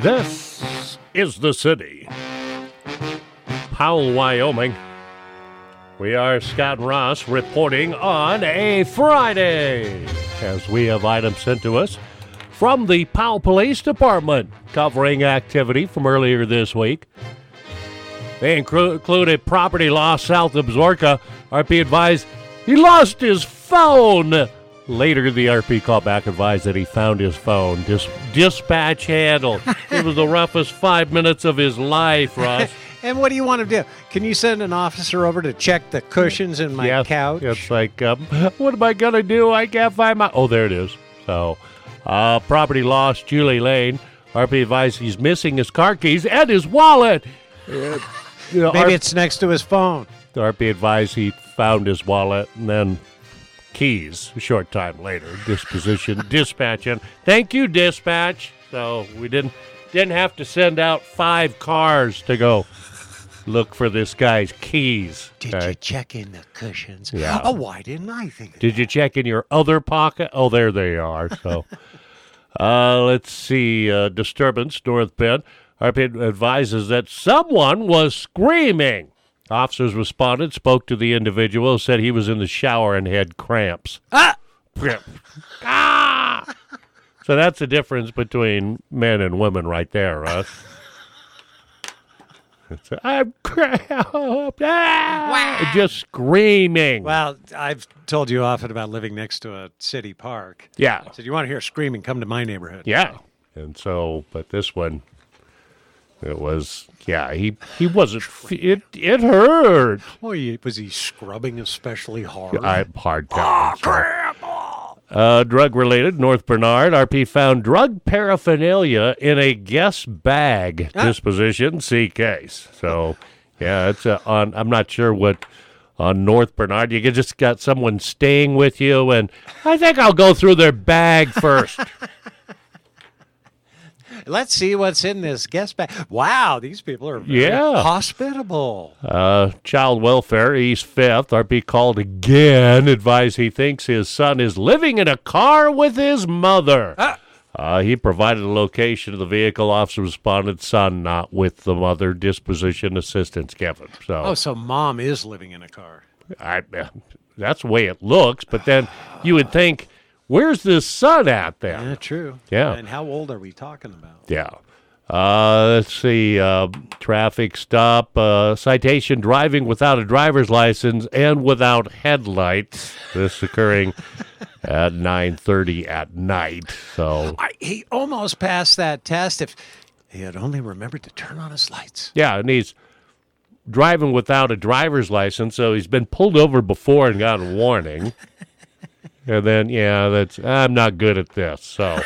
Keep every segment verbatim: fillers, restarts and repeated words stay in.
This is the city, Powell, Wyoming. We are Scott and Ross reporting on a Friday as we have items sent to us from the Powell Police Department covering activity from earlier this week. They inclu- included property loss south of Zorka. R P advised he lost his phone. Later, the R P callback advised that he found his phone. Dis- dispatch handled. It was the roughest five minutes of his life, Ross. And what do you want to do? Can you send an officer over to check the cushions in my yeah, couch? It's like, um, what am I going to do? I can't find my... Oh, there it is. So, uh, property lost, Julie Lane. R P advised he's missing his car keys and his wallet. Uh, you know, Maybe R- it's next to his phone. R P advised he found his wallet and then keys a short time later. Disposition, dispatching. Thank you, dispatch. So we didn't didn't have to send out five cars to go look for this guy's keys. Did okay? you check in the cushions? Yeah. Oh, why didn't I think of Did you check in your other pocket? Oh, there they are. So, uh, let's see. Uh, disturbance, North Bend. R P advises that someone was screaming. Officers responded, spoke to the individual, said he was in the shower and had cramps. Ah! ah! So that's the difference between men and women right there, Russ. I'm cramped. Ah! Just screaming. Well, I've told you often about living next to a city park. Yeah. So you want to hear screaming, come to my neighborhood. Yeah. And so, but this one, it was, yeah, he, he wasn't, it it hurt. Oh, he, was he scrubbing especially hard? I hard time. So. Uh, drug-related, North Bernard, R P found drug paraphernalia in a guest bag. Ah. Disposition, C case. So, yeah, it's uh, on, I'm not sure what, on North Bernard, you just got someone staying with you, and I think I'll go through their bag first. Let's see what's in this guest bag. Wow, these people are very Yeah. hospitable. Uh, Child Welfare, East Fifth, R P called again, advised he thinks his son is living in a car with his mother. Ah. Uh, he provided a location of the vehicle. Officer responded, son not with the mother. Disposition assistance given. So, Oh, so mom is living in a car. I, uh, that's the way it looks, but then you would think, where's this son at then? Yeah, true. Yeah. And how old are we talking about? Yeah. Uh, let's see. Uh, traffic stop. Uh, citation driving without a driver's license and without headlights. This occurring at nine thirty at night. So, I, he almost passed that test if he had only remembered to turn on his lights. yeah, and he's driving without a driver's license, so he's been pulled over before and gotten a warning. And then, yeah, that's I'm not good at this, so.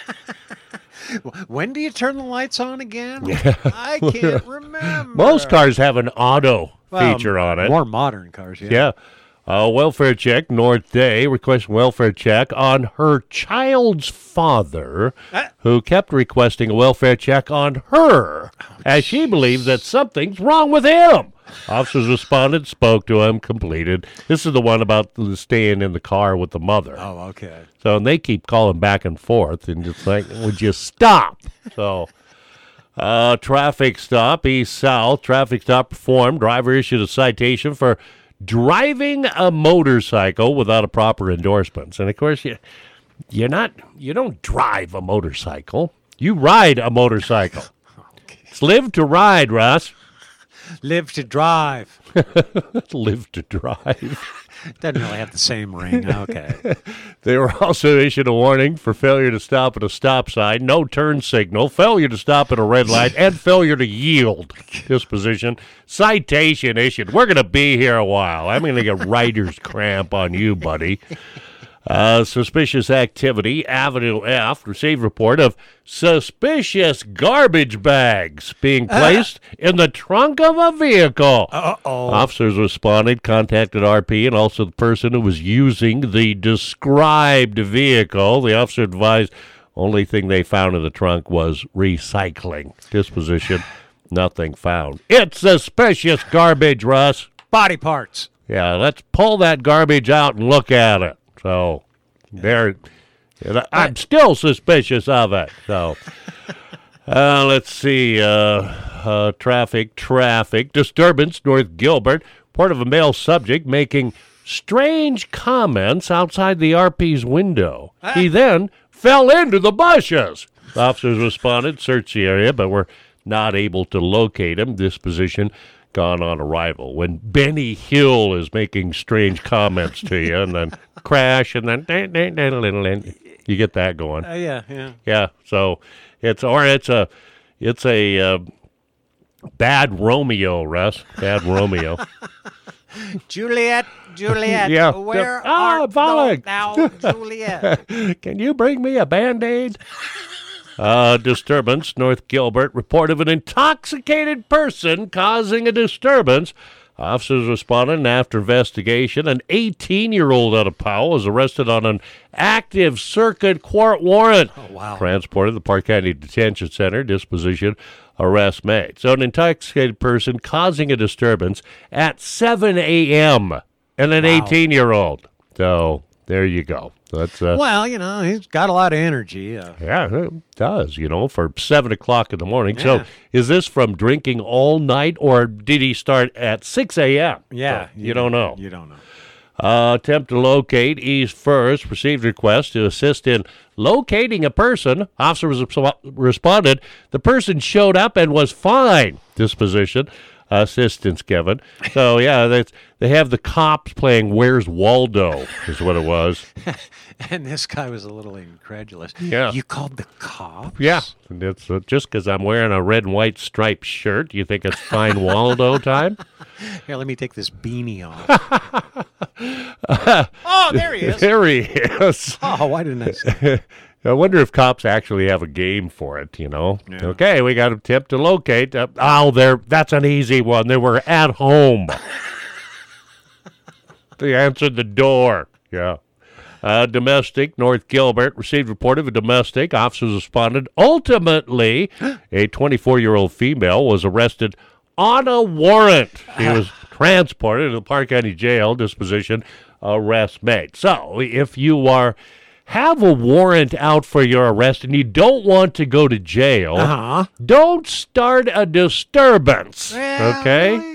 When do you turn the lights on again? I can't remember. Most cars have an auto Well, feature on it. More modern cars, yeah. Yeah. Uh, welfare check, North Day, requesting welfare check on her child's father, Ah. who kept requesting a welfare check on her, as she believes that something's wrong with him. Officers responded, spoke to him, completed. This is the one about the staying in the car with the mother. Oh, okay. So, and they keep calling back and forth, and just like, would you stop? So, uh, traffic stop, east south, traffic stop performed. Driver issued a citation for driving a motorcycle without a proper endorsements. And of course, you, you're not, you don't drive a motorcycle. You ride a motorcycle. It's live to ride, Russ. Live to drive. Live to drive. Doesn't really have the same ring. Okay. They were also issued a warning for failure to stop at a stop sign, no turn signal, failure to stop at a red light, and failure to yield. Disposition. Citation issued. We're going to be here a while. I'm going to get writer's cramp on you, buddy. Uh, suspicious activity. Avenue F received report of suspicious garbage bags being placed uh, in the trunk of a vehicle. Uh-oh. Officers responded, contacted R P and also the person who was using the described vehicle. The officer advised only thing they found in the trunk was recycling. Disposition, nothing found. It's suspicious garbage, Russ. Body parts. Yeah, let's pull that garbage out and look at it. So, there, I'm still suspicious of it. So, Uh, let's see. Uh, uh, traffic, traffic. Disturbance, North Gilbert. Report of a male subject making strange comments outside the R P's window. Ah. He then fell into the bushes. Officers responded, searched the area, but were not able to locate him. Disposition gone on arrival. When Benny Hill is making strange comments to you and then crash and then you get that going. Uh, yeah, yeah. Yeah, so it's or it's a it's a uh, bad Romeo, Russ. Bad Romeo. Juliet, Juliet, Yeah. where Ah, art Volek. thou now, Juliet? Can you bring me a Band-Aid? Uh, disturbance, North Gilbert. Report of an intoxicated person causing a disturbance. Officers responded, and after investigation, an eighteen-year-old out of Powell was arrested on an active circuit court warrant. Oh, wow. Transported to the Park County Detention Center. Disposition, arrest made. So an intoxicated person causing a disturbance at seven a.m. and an Wow. eighteen-year-old. So there you go. That's uh, Well, you know, he's got a lot of energy. Uh, yeah, it does, you know, for seven o'clock in the morning. Yeah. So is this from drinking all night, or did he start at six a.m.? yeah. So you don't know. You don't know. Uh, attempt to locate East First. Received request to assist in locating a person. Officers resp- responded. The person showed up and was fine. Disposition. Assistance given. So, yeah, they, they have the cops playing Where's Waldo is what it was. And this guy was a little incredulous. Yeah. You called the cops? Yeah, and it's uh, just because I'm wearing a red and white striped shirt. You think it's fine Waldo time? Here, let me take this beanie off. Oh, there he is. There he is. Oh, why didn't I say I wonder if cops actually have a game for it, you know? Yeah. Okay, we got a tip to locate. Uh, oh, there, that's an easy one. They were at home. They answered the door. Yeah. Uh, domestic, North Gilbert, received report of a domestic. Officers responded. Ultimately, a twenty-four-year-old female was arrested on a warrant. She was transported to the Park County Jail. Disposition, arrest made. So, if you are have a warrant out for your arrest and you don't want to go to jail, Uh-huh. don't start a disturbance. Okay? Well,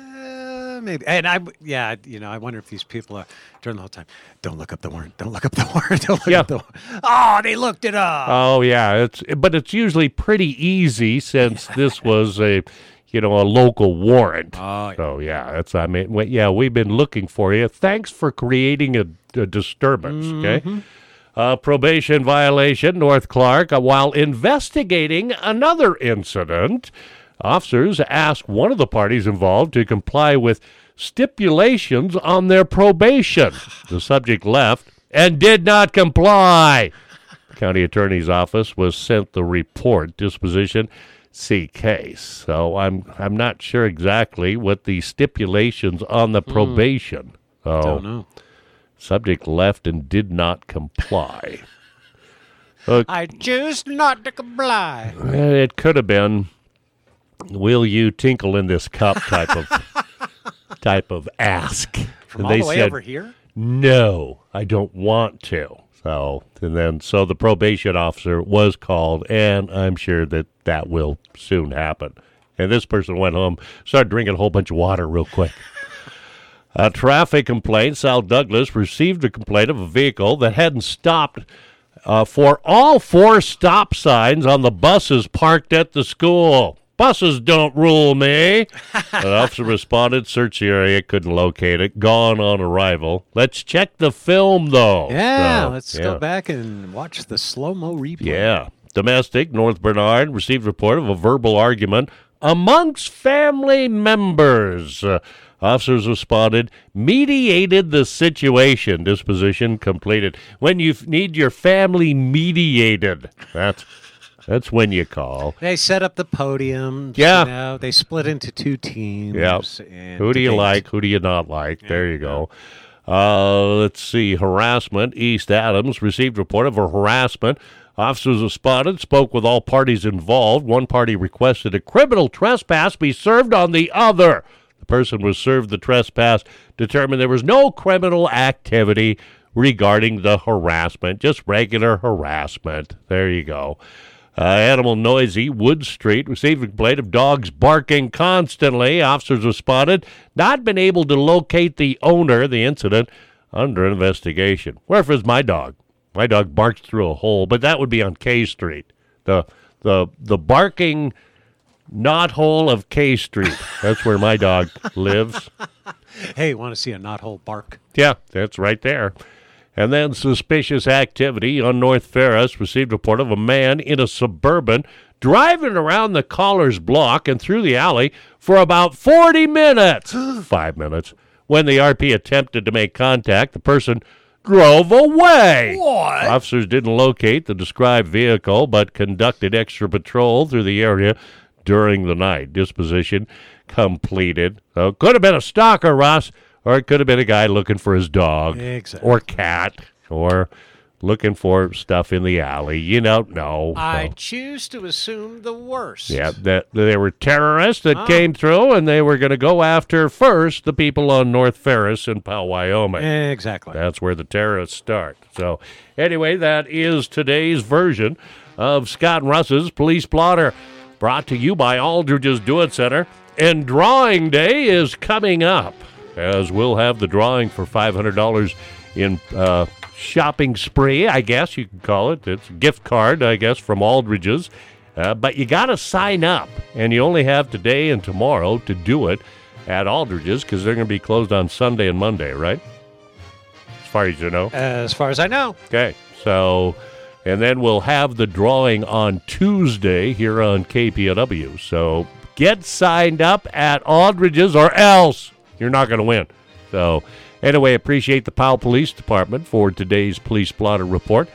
uh, maybe. And I, yeah, you know, I wonder if these people are during the whole time. Don't look up the warrant. Don't look up the warrant. Don't look Yeah. up the warrant. Oh, they looked it up. Oh yeah, it's but it's usually pretty easy since this was a you know a local warrant. Oh, yeah. So yeah, that's I mean we- yeah we've been looking for you. Thanks for creating a, a disturbance. Okay. Uh, probation violation, North Clark. Uh, while investigating another incident, officers asked one of the parties involved to comply with stipulations on their probation. The subject left and did not comply. County Attorney's Office was sent the report. Disposition, see case. So I'm I'm not sure exactly what the stipulations on the probation. Oh, Don't know. subject left and did not comply. Uh, I choose not to comply. it could have been, will you tinkle in this cup type of type of ask. From And all they the way said, over here? no, I don't want to. So, and then, so the probation officer was called, and I'm sure that that will soon happen. And this person went home, started drinking a whole bunch of water real quick. A traffic complaint. South Douglas received a complaint of a vehicle that hadn't stopped uh, for all four stop signs on the buses parked at the school. Buses don't rule me. An officer responded, searched the area, couldn't locate it, gone on arrival. Let's check the film, though. Yeah, So, let's yeah. go back and watch the slow-mo replay. Yeah. Domestic, North Bernard, received report of a verbal argument amongst family members. Uh, officers responded, mediated the situation. Disposition completed. When you f- need your family mediated, that's that's when you call. They set up the podium. Yeah. You know, they split into two teams. Yeah. And Who do you debate. like? Who do you not like? There you go. Uh, let's see. Harassment. East Adams received report of a harassment. Officers responded, spoke with all parties involved. One party requested a criminal trespass be served on the other. The person was served the trespass, determined there was no criminal activity regarding the harassment, just regular harassment. There you go. Uh, animal noisy, Wood Street, received a complaint of dogs barking constantly. Officers responded, not been able to locate the owner. The incident under investigation. Where is my dog? My dog barks through a hole, but that would be on K Street. The the the barking knothole of K Street. That's where my dog lives. Hey, want to see a knothole bark? Yeah, that's right there. And then suspicious activity on North Ferris. Received a report of a man in a Suburban driving around the Collars block and through the alley for about forty minutes. Five minutes. When the R P attempted to make contact, the person drove away. What? Officers didn't locate the described vehicle, but conducted extra patrol through the area during the night. Disposition completed. So could have been a stalker, Ross. Or it could have been a guy looking for his dog. Exactly. Or cat. Or looking for stuff in the alley. You don't know. I So, choose to assume the worst. yeah, that they were terrorists that Oh. came through, and they were going to go after first the people on North Ferris in Powell, Wyoming. Exactly. That's where the terrorists start. So, anyway, that is today's version of Scott and Russ's Police Blotter, brought to you by Aldridge's Do It Center. And Drawing Day is coming up, as we'll have the drawing for five hundred dollars in uh, shopping spree, I guess you could call it. It's a gift card, I guess, from Aldridge's. Uh, but you got to sign up, and you only have today and tomorrow to do it at Aldridge's because they're going to be closed on Sunday and Monday, right? As far as you know. As far as I know. Okay, so, and then we'll have the drawing on Tuesday here on K P O W. So get signed up at Aldridge's or else you're not going to win. So, anyway, appreciate the Powell Police Department for today's Police Blotter Report.